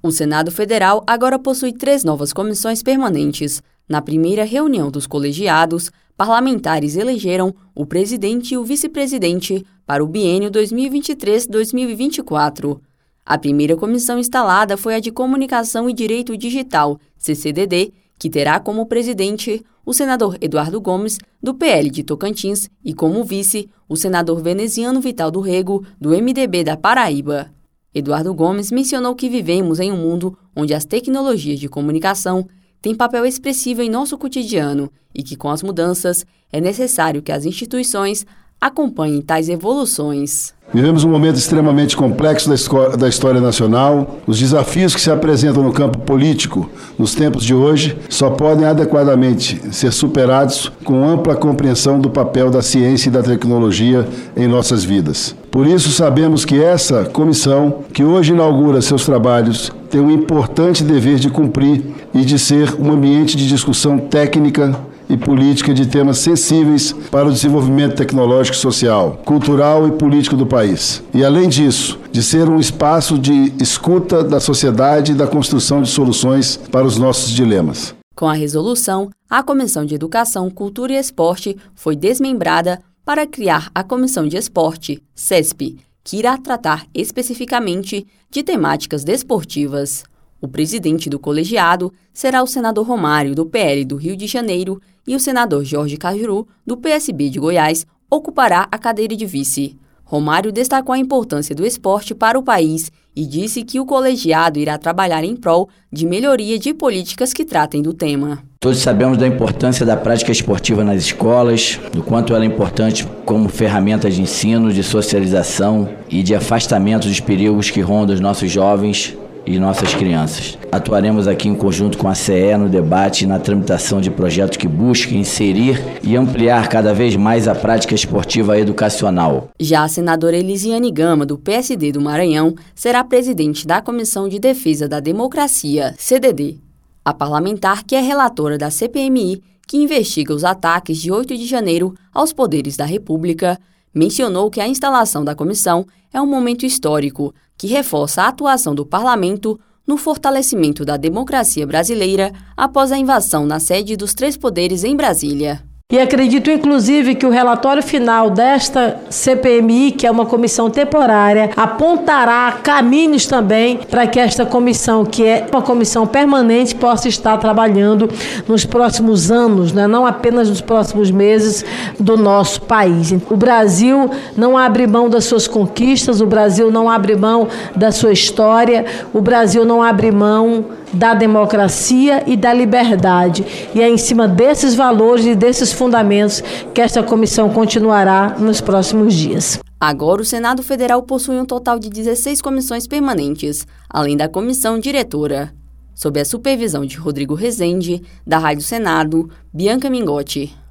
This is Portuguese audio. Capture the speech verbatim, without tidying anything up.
O Senado Federal agora possui três novas comissões permanentes. Na primeira reunião dos colegiados, parlamentares elegeram o presidente e o vice-presidente para o biênio dois mil e vinte e três a dois mil e vinte e quatro. A primeira comissão instalada foi a de Comunicação e Direito Digital, C C D D, que terá como presidente o senador Eduardo Gomes, do P L de Tocantins, e como vice, o senador Veneziano Vital do Rego, do M D B da Paraíba. Eduardo Gomes mencionou que vivemos em um mundo onde as tecnologias de comunicação têm papel expressivo em nosso cotidiano e que, com as mudanças, é necessário que as instituições acompanhem tais evoluções. Vivemos um momento extremamente complexo da, da história nacional. Os desafios que se apresentam no campo político nos tempos de hoje só podem adequadamente ser superados com ampla compreensão do papel da ciência e da tecnologia em nossas vidas. Por isso, sabemos que essa comissão, que hoje inaugura seus trabalhos, tem um importante dever de cumprir e de ser um ambiente de discussão técnica e política de temas sensíveis para o desenvolvimento tecnológico, social, cultural e político do país. E, além disso, de ser um espaço de escuta da sociedade e da construção de soluções para os nossos dilemas. Com a resolução, a Comissão de Educação, Cultura e Esporte foi desmembrada para criar a Comissão de Esporte, C E S P, que irá tratar especificamente de temáticas desportivas. O presidente do colegiado será o senador Romário, do P L do Rio de Janeiro, e o senador Jorge Cajuru, do P S B de Goiás, ocupará a cadeira de vice. Romário destacou a importância do esporte para o país e disse que o colegiado irá trabalhar em prol de melhoria de políticas que tratem do tema. Todos sabemos da importância da prática esportiva nas escolas, do quanto ela é importante como ferramenta de ensino, de socialização e de afastamento dos perigos que rondam os nossos jovens e nossas crianças. Atuaremos aqui em conjunto com a C E no debate e na tramitação de projetos que busquem inserir e ampliar cada vez mais a prática esportiva educacional. Já a senadora Elisiane Gama, do P S D do Maranhão, será presidente da Comissão de Defesa da Democracia, C D D. A parlamentar, que é relatora da C P M I, que investiga os ataques de oito de janeiro aos poderes da República, mencionou que a instalação da comissão é um momento histórico que reforça a atuação do parlamento no fortalecimento da democracia brasileira após a invasão na sede dos três poderes em Brasília. E acredito, inclusive, que o relatório final desta C P M I, que é uma comissão temporária, apontará caminhos também para que esta comissão, que é uma comissão permanente, possa estar trabalhando nos próximos anos, né? Não apenas nos próximos meses do nosso país. O Brasil não abre mão das suas conquistas, o Brasil não abre mão da sua história, o Brasil não abre mão da democracia e da liberdade. E é em cima desses valores e desses fundamentos que esta comissão continuará nos próximos dias. Agora, o Senado Federal possui um total de dezesseis comissões permanentes, além da comissão diretora. Sob a supervisão de Rodrigo Rezende, da Rádio Senado, Bianca Mingotti.